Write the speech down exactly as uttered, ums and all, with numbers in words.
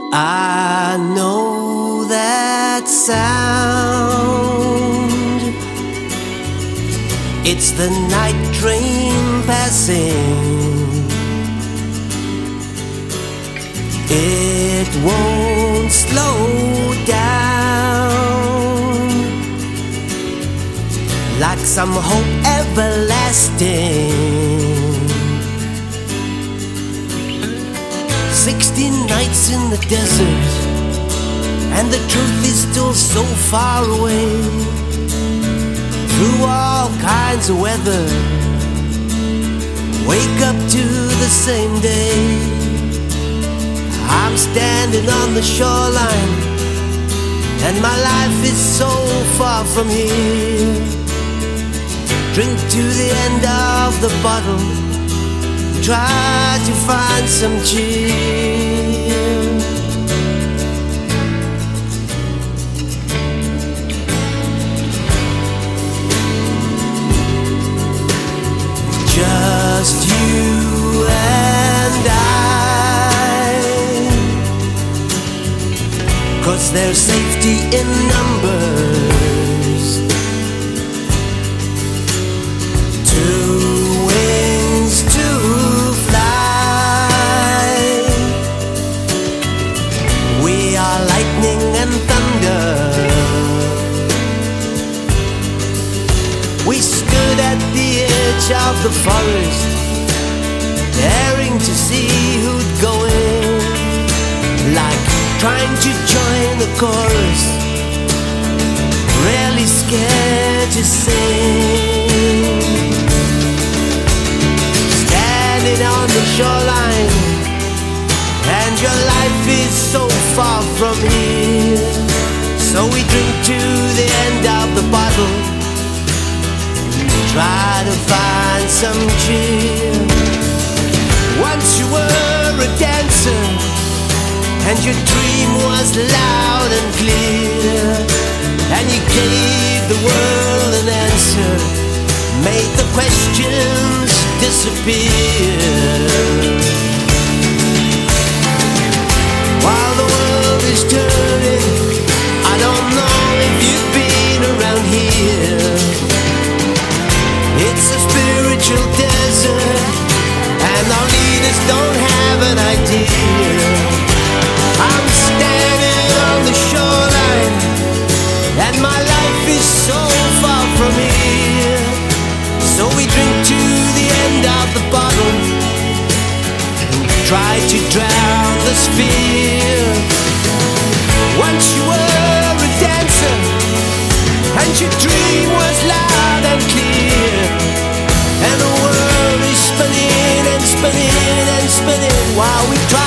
I know that sound. It's the night train passing. It won't slow down, like some hope everlasting. Sixty nights in the desert, and the truth is still so far away. Through all kinds of weather, wake up to the same day. I'm standing on the shoreline, and my life is so far from here. Drink to the end of the bottle, try to find some cheer. Just you and I, 'cause there's safety in numbers. Two wings to fly. We are lightning and thunder. We stood at the edge of the forest, daring to see who'd go in, like trying to join the chorus, really scared to sing. Standing on the shoreline, and your life is so far from here. So we drink to the end of the bottle, try to find some cheer. Once you were a dancer, and your dream was loud and clear, and you gave the world an answer, made the questions disappear. While the world is turning, I don't know if you've been around here. It's a spiritual desert, and our leaders don't have an idea. I'm standing on the shoreline, and my life is so far from here. So we drink to the end of the bottle, and try to drown this fear. Once you were a dancer, and your dream was loud and clear, and the world is spinning and spinning and spinning while we try